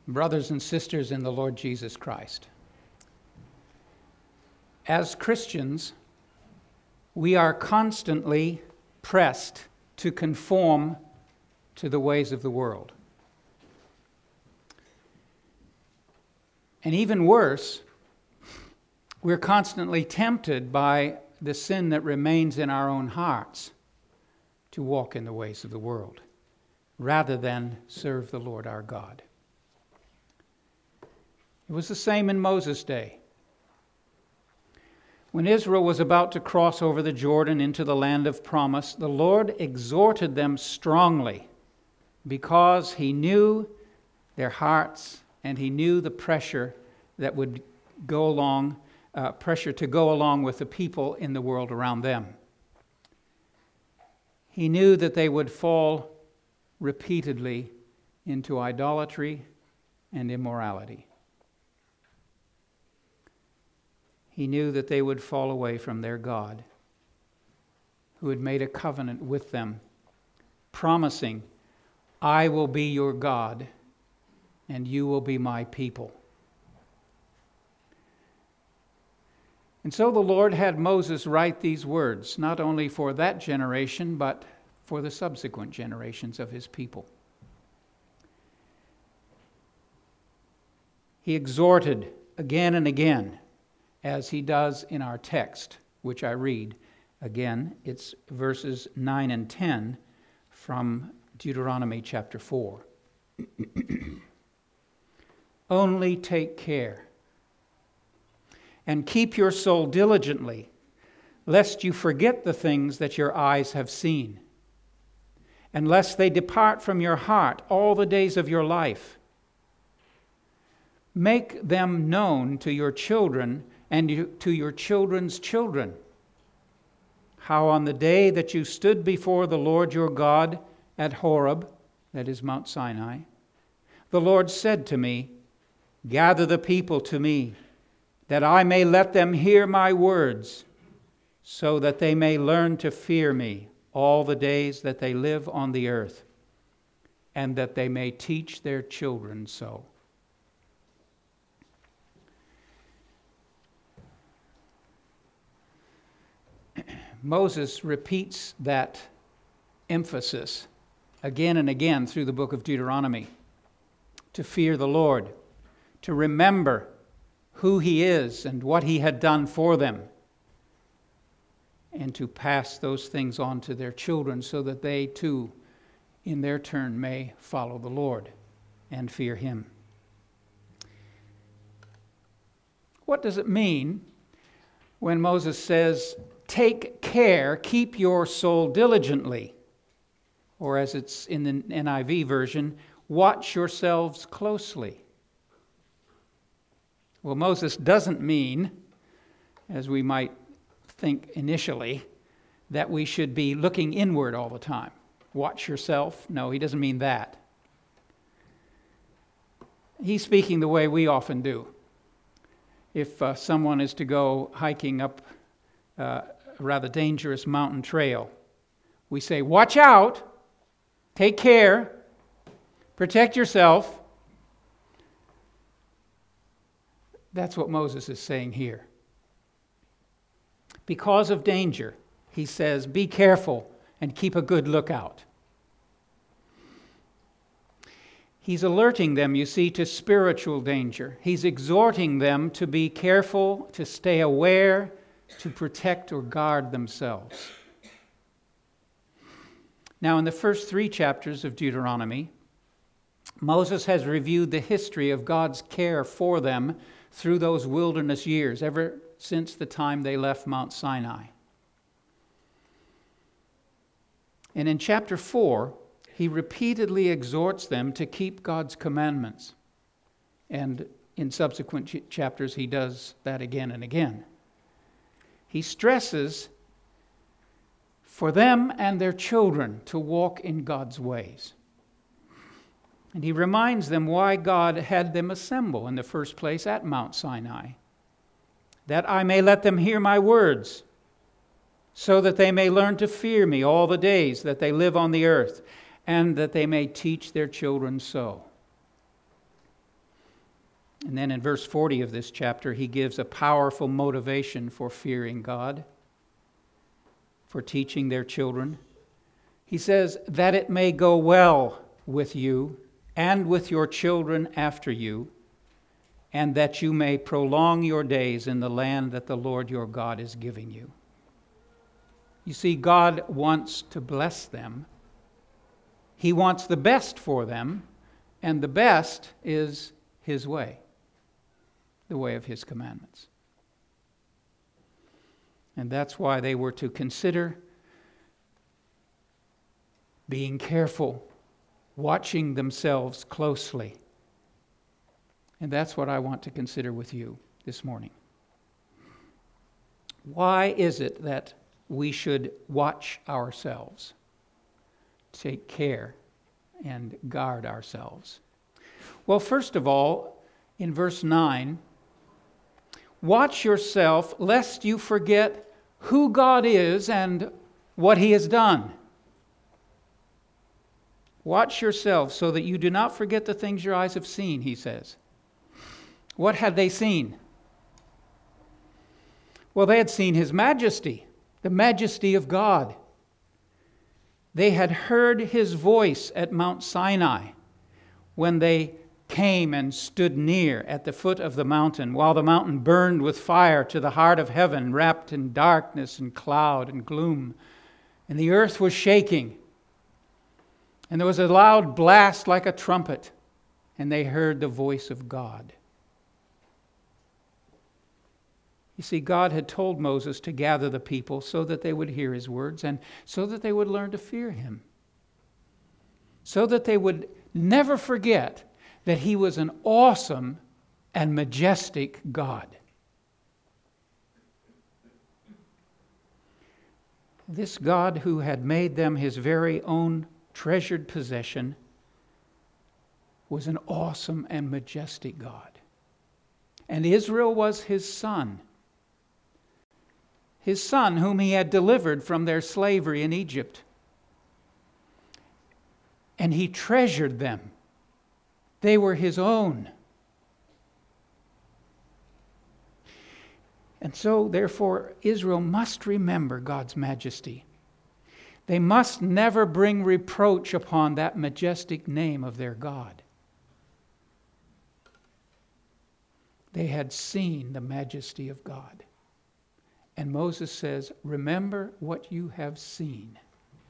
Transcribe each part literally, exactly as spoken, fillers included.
Brothers and sisters in the Lord Jesus Christ, as Christians, we are constantly pressed to conform to the ways of the world. And even worse, we're constantly tempted by the sin that remains in our own hearts to walk in the ways of the world, rather than serve the Lord our God. It was the same in Moses' day. When Israel was about to cross over the Jordan into the land of promise, the Lord exhorted them strongly because he knew their hearts and he knew the pressure that would go along, uh, pressure to go along with the people in the world around them. He knew that they would fall repeatedly into idolatry and immorality. He knew that they would fall away from their God, who had made a covenant with them, promising, I will be your God, and you will be my people. And so the Lord had Moses write these words, not only for that generation, but for the subsequent generations of his people. He exhorted again and again, as he does in our text, which I read. Again, it's verses nine and ten from Deuteronomy chapter four. Only take care and keep your soul diligently, lest you forget the things that your eyes have seen, and lest they depart from your heart all the days of your life. Make them known to your children and to your children's children, how on the day that you stood before the Lord your God at Horeb, that is Mount Sinai, the Lord said to me, gather the people to me, that I may let them hear my words, so that they may learn to fear me all the days that they live on the earth, and that they may teach their children so. Moses repeats that emphasis again and again through the book of Deuteronomy, to fear the Lord, to remember who he is and what he had done for them, and to pass those things on to their children so that they too, in their turn, may follow the Lord and fear him. What does it mean when Moses says, take care, keep your soul diligently? Or as it's in the N I V version, watch yourselves closely. Well, Moses doesn't mean, as we might think initially, that we should be looking inward all the time. Watch yourself. No, he doesn't mean that. He's speaking the way we often do. If uh, someone is to go hiking up uh, a rather dangerous mountain trail, we say, watch out, take care, protect yourself. That's what Moses is saying here. Because of danger, he says, be careful and keep a good lookout. He's alerting them, you see, to spiritual danger. He's exhorting them to be careful, to stay aware, to protect or guard themselves. Now, in the first three chapters of Deuteronomy, Moses has reviewed the history of God's care for them through those wilderness years, ever since the time they left Mount Sinai. And in chapter four, he repeatedly exhorts them to keep God's commandments. And in subsequent ch- chapters, he does that again and again. He stresses for them and their children to walk in God's ways. And he reminds them why God had them assemble in the first place at Mount Sinai. That I may let them hear my words, so that they may learn to fear me all the days that they live on the earth, and that they may teach their children so. And then in verse forty of this chapter, he gives a powerful motivation for fearing God, for teaching their children. He says, that it may go well with you and with your children after you, and that you may prolong your days in the land that the Lord your God is giving you. You see, God wants to bless them. He wants the best for them, and the best is His way, the way of His commandments. And that's why they were to consider being careful, watching themselves closely. And that's what I want to consider with you this morning. Why is it that we should watch ourselves, take care, and guard ourselves? Well, first of all, in verse nine, watch yourself lest you forget who God is and what He has done. Watch yourself so that you do not forget the things your eyes have seen, he says. What had they seen? Well, they had seen His majesty, the majesty of God. They had heard His voice at Mount Sinai when they came and stood near at the foot of the mountain, while the mountain burned with fire to the heart of heaven, wrapped in darkness and cloud and gloom. And the earth was shaking. And there was a loud blast like a trumpet, and they heard the voice of God. You see, God had told Moses to gather the people so that they would hear His words and so that they would learn to fear Him. So that they would never forget that He was an awesome and majestic God. This God who had made them His very own treasured possession was an awesome and majestic God. And Israel was His son. His son whom He had delivered from their slavery in Egypt. And He treasured them. They were His own. And so, therefore, Israel must remember God's majesty. They must never bring reproach upon that majestic name of their God. They had seen the majesty of God. And Moses says, remember what you have seen.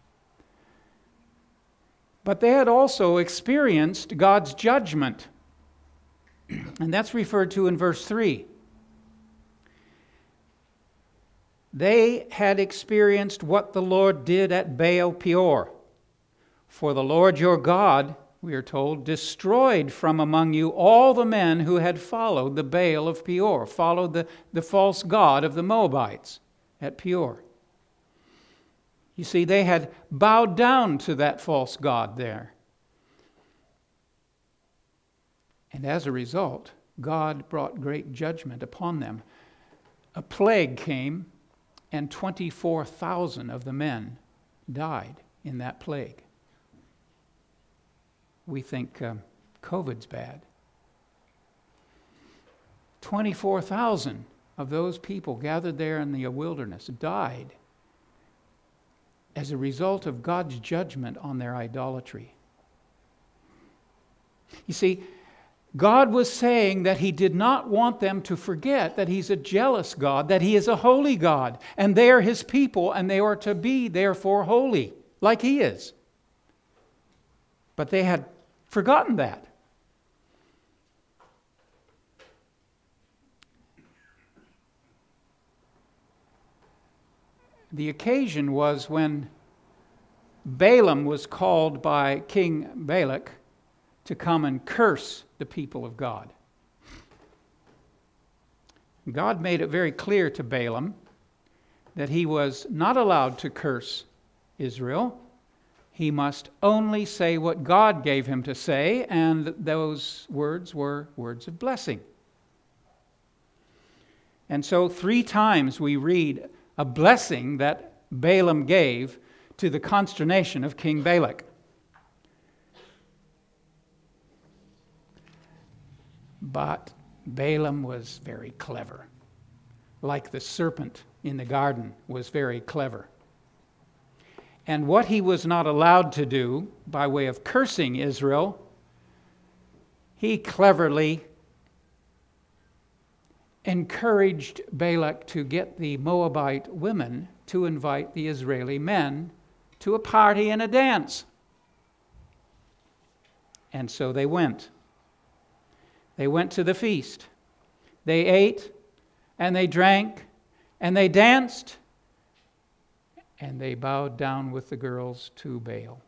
But they had also experienced God's judgment. And that's referred to in verse three. They had experienced what the Lord did at Baal Peor. For the Lord your God, we are told, destroyed from among you all the men who had followed the Baal of Peor, followed the, the false god of the Moabites at Peor. You see, they had bowed down to that false god there. And as a result, God brought great judgment upon them. A plague came, and twenty-four thousand of the men died in that plague. We think um, COVID's bad. twenty-four thousand of those people gathered there in the wilderness died as a result of God's judgment on their idolatry. You see, God was saying that He did not want them to forget that He's a jealous God, that He is a holy God, and they are His people, and they are to be therefore holy, like He is. But they had forgotten that. The occasion was when Balaam was called by King Balak to come and curse the people of God. God made it very clear to Balaam that he was not allowed to curse Israel. He must only say what God gave him to say, and those words were words of blessing. And so three times we read a blessing that Balaam gave to the consternation of King Balak. But Balaam was very clever. Like the serpent in the garden was very clever. And what he was not allowed to do by way of cursing Israel, he cleverly encouraged Balak to get the Moabite women to invite the Israeli men to a party and a dance. And so they went. They went to the feast. They ate and they drank and they danced and they bowed down with the girls to Baal.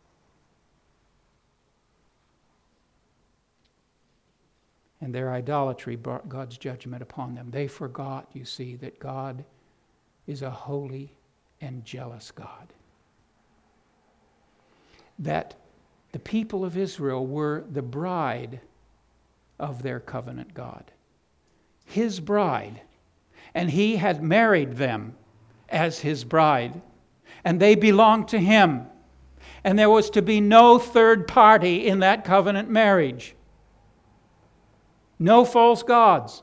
And their idolatry brought God's judgment upon them. They forgot, you see, that God is a holy and jealous God. That the people of Israel were the bride of their covenant God. His bride. And he had married them as his bride. And they belonged to him. And there was to be no third party in that covenant marriage. No false gods.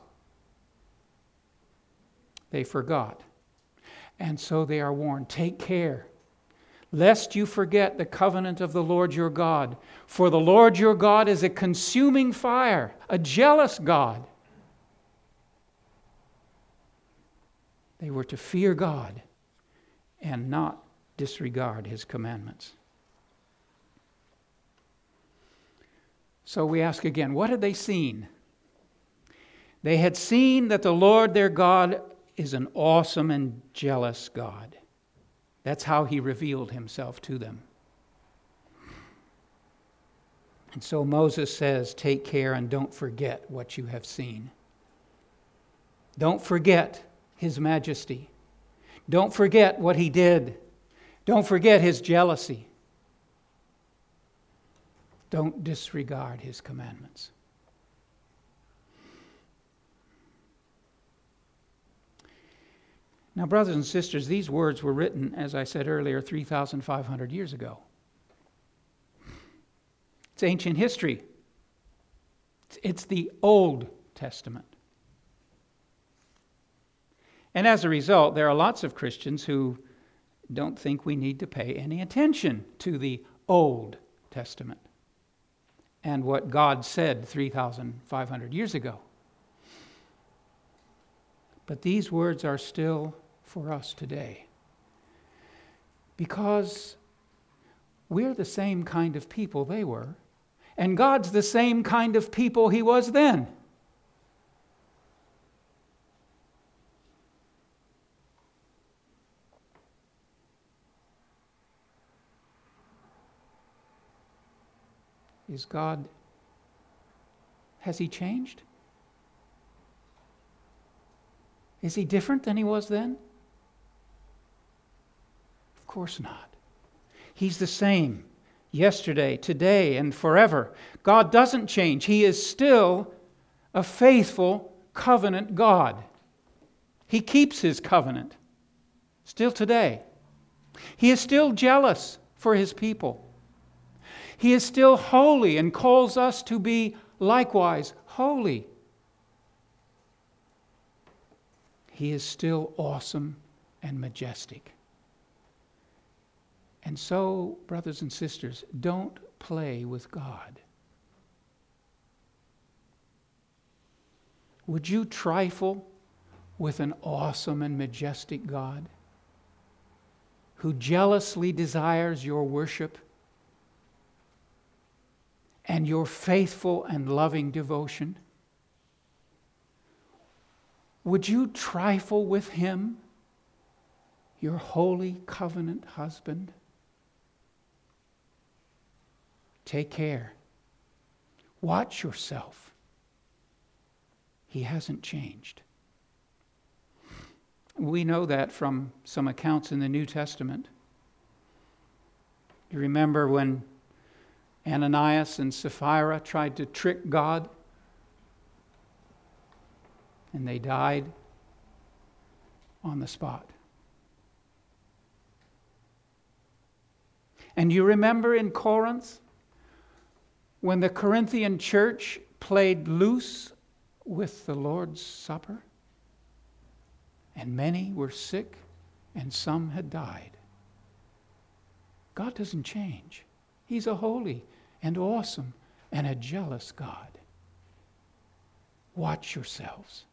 They forgot. And so they are warned, take care, lest you forget the covenant of the Lord your God. For the Lord your God is a consuming fire, a jealous God. They were to fear God and not disregard his commandments. So we ask again, what had they seen? They had seen that the Lord their God is an awesome and jealous God. That's how he revealed himself to them. And so Moses says, take care and don't forget what you have seen. Don't forget his majesty. Don't forget what he did. Don't forget his jealousy. Don't disregard his commandments. Now, brothers and sisters, these words were written, as I said earlier, three thousand five hundred years ago. It's ancient history. It's the Old Testament. And as a result, there are lots of Christians who don't think we need to pay any attention to the Old Testament and what God said three thousand five hundred years ago. But these words are still for us today, because we're the same kind of people they were, and God's the same kind of people he was then. Is God, has he changed? Is he different than he was then? Of course not. He's the same yesterday, today, and forever. God doesn't change. He is still a faithful covenant God. He keeps his covenant still today. He is still jealous for his people. He is still holy and calls us to be likewise holy. He is still awesome and majestic. And so, brothers and sisters, don't play with God. Would you trifle with an awesome and majestic God who jealously desires your worship and your faithful and loving devotion? Would you trifle with him, your holy covenant husband? Take care. Watch yourself. He hasn't changed. We know that from some accounts in the New Testament. You remember when Ananias and Sapphira tried to trick God, and they died on the spot. And you remember in Corinth, when the Corinthian church played loose with the Lord's Supper? And many were sick, and some had died. God doesn't change. He's a holy and awesome and a jealous God. Watch yourselves.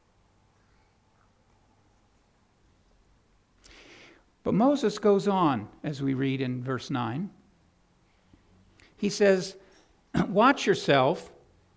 But Moses goes on, as we read in verse nine. He says, watch yourself.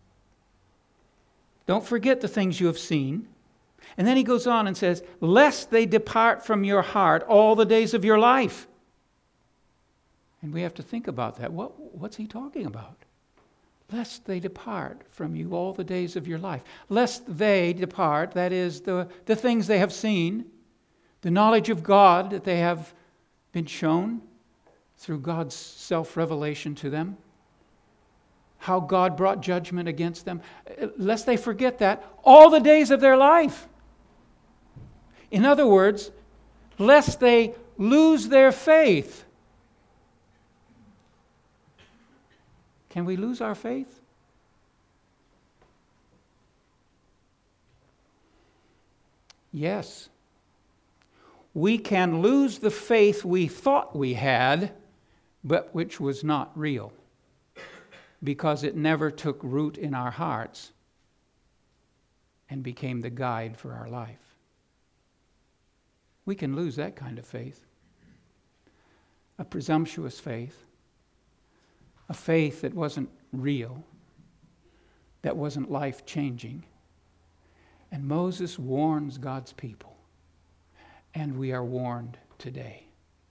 Don't forget the things you have seen. And then he goes on and says, lest they depart from your heart all the days of your life. And we have to think about that. What, what's he talking about? Lest they depart from you all the days of your life. Lest they depart, that is, the, the things they have seen, the knowledge of God that they have been shown through God's self-revelation to them, how God brought judgment against them, lest they forget that all the days of their life. In other words, lest they lose their faith. Can we lose our faith? Yes. We can lose the faith we thought we had, but which was not real, because it never took root in our hearts and became the guide for our life. We can lose that kind of faith. A presumptuous faith. A faith that wasn't real, that wasn't life-changing. And Moses warns God's people, and we are warned today.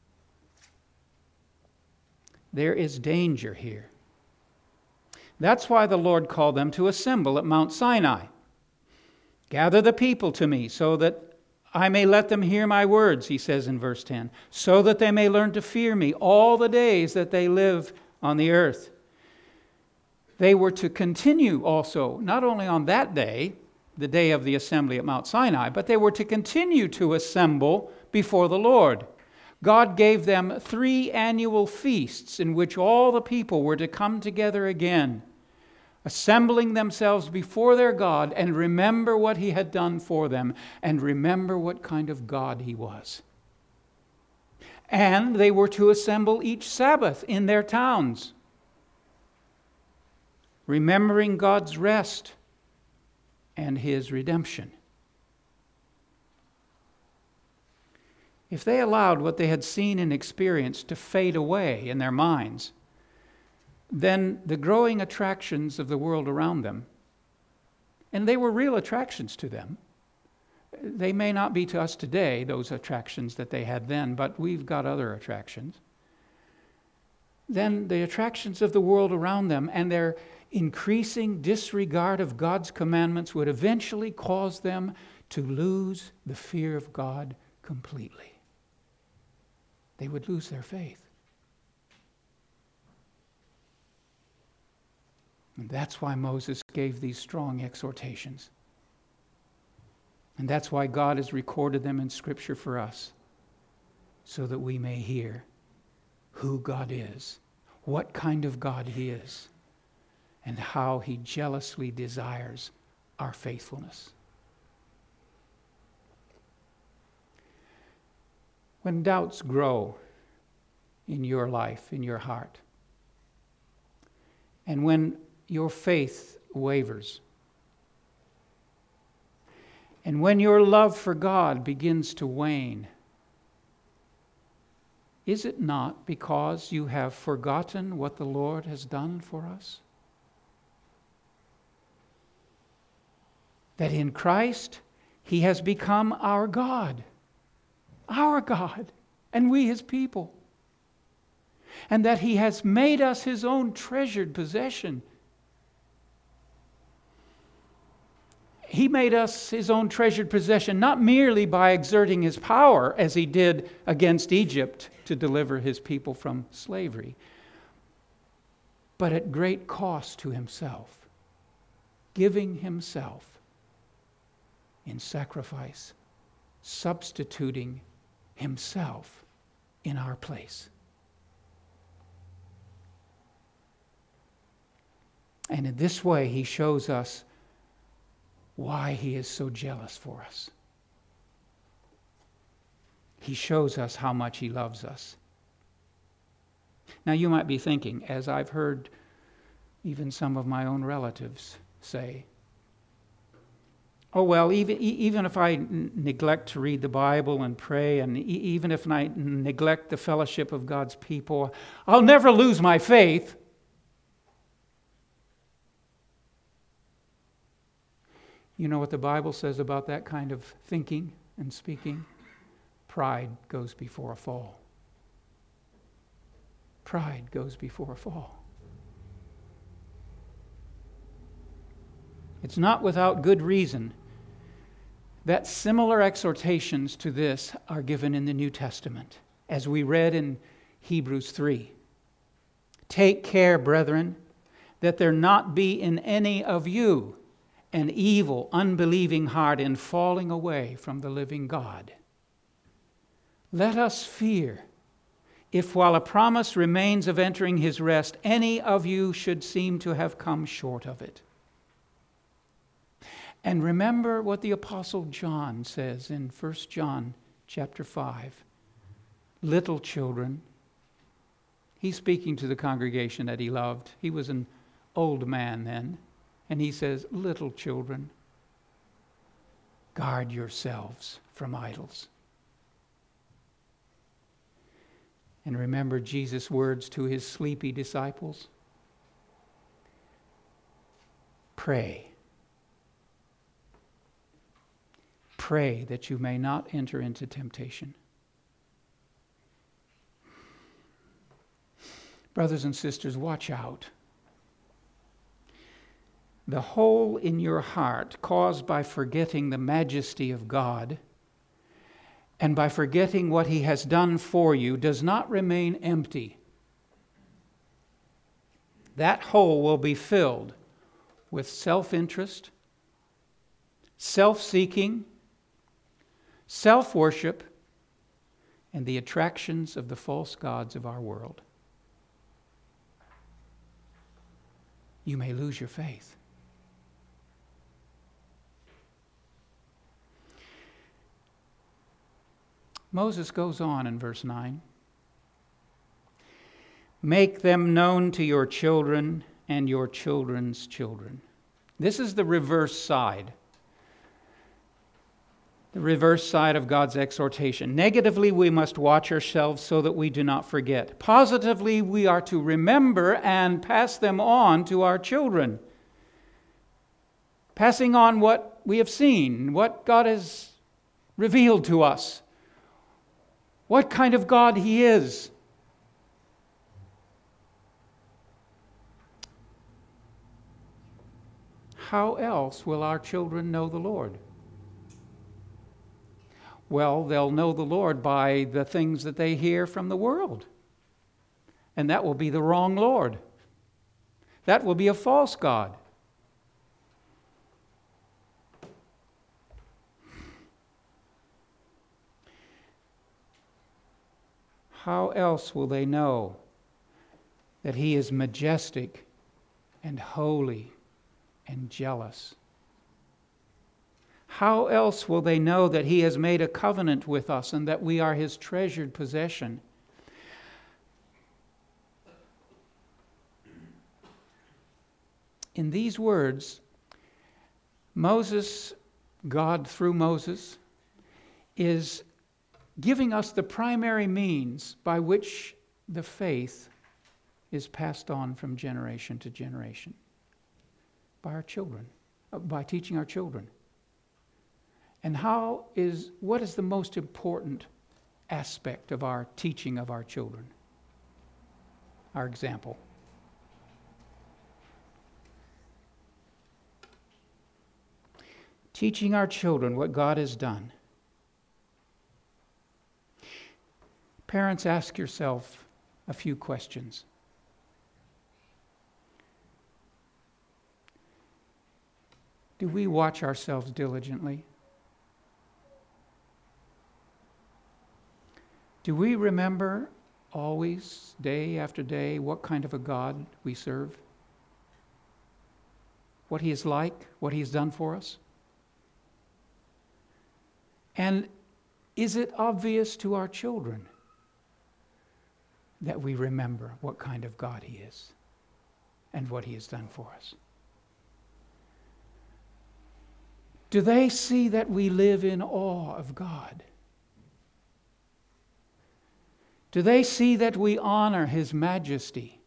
There is danger here. That's why the Lord called them to assemble at Mount Sinai. Gather the people to me so that I may let them hear my words, he says in verse ten, so that they may learn to fear me all the days that they live on the earth. They were to continue also, not only on that day, the day of the assembly at Mount Sinai, but they were to continue to assemble before the Lord. God gave them three annual feasts in which all the people were to come together again, assembling themselves before their God and remember what he had done for them and remember what kind of God he was. And they were to assemble each Sabbath in their towns, remembering God's rest and his redemption. If they allowed what they had seen and experienced to fade away in their minds, then the growing attractions of the world around them, and they were real attractions to them, they may not be to us today, those attractions that they had then, but we've got other attractions. Then the attractions of the world around them and their increasing disregard of God's commandments would eventually cause them to lose the fear of God completely. They would lose their faith. And that's why Moses gave these strong exhortations. And that's why God has recorded them in Scripture for us, so that we may hear who God is, what kind of God he is, and how he jealously desires our faithfulness. When doubts grow in your life, in your heart, and when your faith wavers, and when your love for God begins to wane, is it not because you have forgotten what the Lord has done for us? That in Christ, he has become our God, our God, and we his people. And that he has made us his own treasured possession. He made us his own treasured possession, not merely by exerting his power as he did against Egypt to deliver his people from slavery, but at great cost to himself, giving himself in sacrifice, substituting himself in our place. And in this way, he shows us why he is so jealous for us. He shows us how much he loves us. Now you might be thinking, as I've heard even some of my own relatives say, oh well, even, even if I n- neglect to read the Bible and pray, and e- even if I n- neglect the fellowship of God's people, I'll never lose my faith. You know what the Bible says about that kind of thinking and speaking? Pride goes before a fall. Pride goes before a fall. It's not without good reason that similar exhortations to this are given in the New Testament, as we read in Hebrews three. Take care, brethren, that there not be in any of you an evil, unbelieving heart in falling away from the living God. Let us fear, if while a promise remains of entering his rest, any of you should seem to have come short of it. And remember what the Apostle John says in First John chapter five. Little children. He's speaking to the congregation that he loved. He was an old man then. And he says, little children, guard yourselves from idols. And remember Jesus' words to his sleepy disciples. Pray. Pray that you may not enter into temptation. Brothers and sisters, watch out. The hole in your heart caused by forgetting the majesty of God and by forgetting what he has done for you does not remain empty. That hole will be filled with self-interest, self-seeking, self-worship, and the attractions of the false gods of our world. You may lose your faith. Moses goes on in verse nine. Make them known to your children and your children's children. This is the reverse side. The reverse side of God's exhortation. Negatively, we must watch ourselves so that we do not forget. Positively, we are to remember and pass them on to our children. Passing on what we have seen, what God has revealed to us. What kind of God he is. How else will our children know the Lord? Well, they'll know the Lord by the things that they hear from the world. And that will be the wrong Lord. That will be a false God. How else will they know that he is majestic and holy and jealous? How else will they know that he has made a covenant with us and that we are his treasured possession? In these words, Moses, God through Moses, is giving us the primary means by which the faith is passed on from generation to generation. By our children, by teaching our children. And how is, what is the most important aspect of our teaching of our children? Our example. Teaching our children what God has done. Parents, ask yourself a few questions. Do we watch ourselves diligently? Do we remember always, day after day, what kind of a God we serve? What he is like, what he has done for us? And is it obvious to our children that we remember what kind of God He is and what He has done for us? Do they see that we live in awe of God? Do they see that we honor His majesty?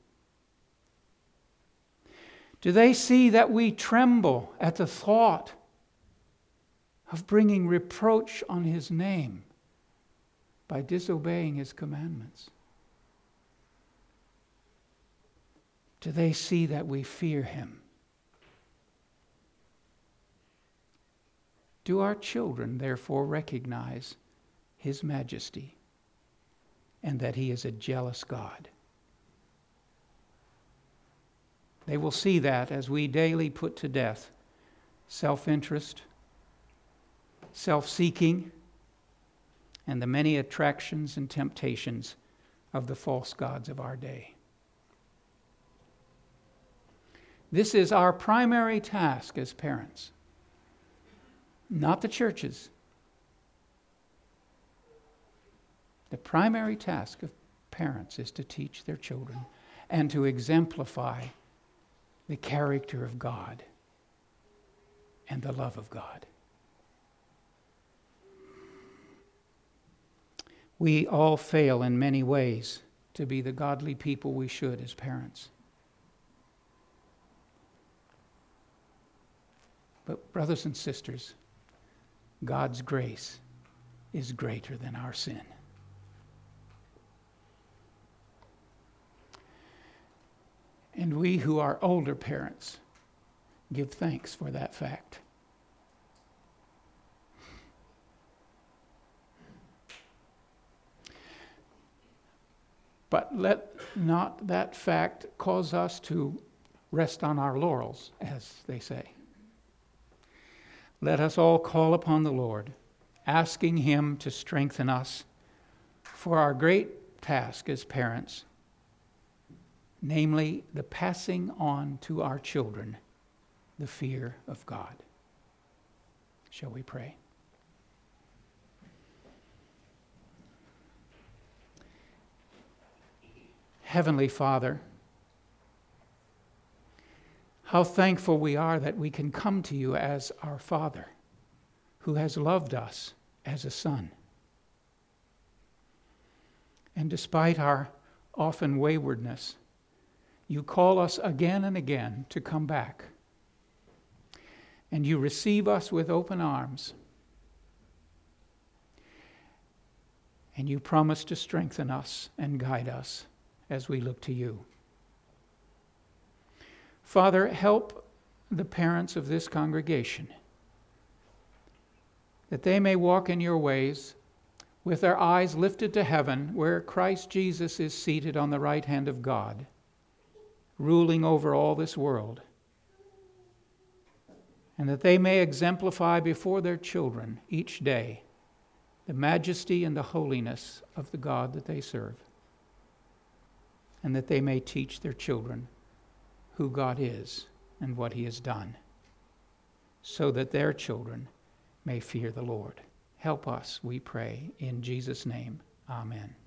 Do they see that we tremble at the thought of bringing reproach on His name by disobeying His commandments? Do they see that we fear Him? Do our children therefore recognize His majesty and that He is a jealous God? They will see that as we daily put to death self-interest, self-seeking, and the many attractions and temptations of the false gods of our day. This is our primary task as parents, not the church's. The primary task of parents is to teach their children and to exemplify the character of God and the love of God. We all fail in many ways to be the godly people we should as parents. But brothers and sisters, God's grace is greater than our sin. And we who are older parents give thanks for that fact. But let not that fact cause us to rest on our laurels, as they say. Let us all call upon the Lord, asking Him to strengthen us for our great task as parents, namely the passing on to our children the fear of God. Shall we pray? Heavenly Father, how thankful we are that we can come to You as our Father, who has loved us as a son. And despite our often waywardness, You call us again and again to come back. And You receive us with open arms. And You promise to strengthen us and guide us as we look to You. Father, help the parents of this congregation that they may walk in Your ways with their eyes lifted to heaven, where Christ Jesus is seated on the right hand of God, ruling over all this world, and that they may exemplify before their children each day the majesty and the holiness of the God that they serve, and that they may teach their children who God is and what He has done, so that their children may fear the Lord. Help us, we pray, in Jesus' name. Amen.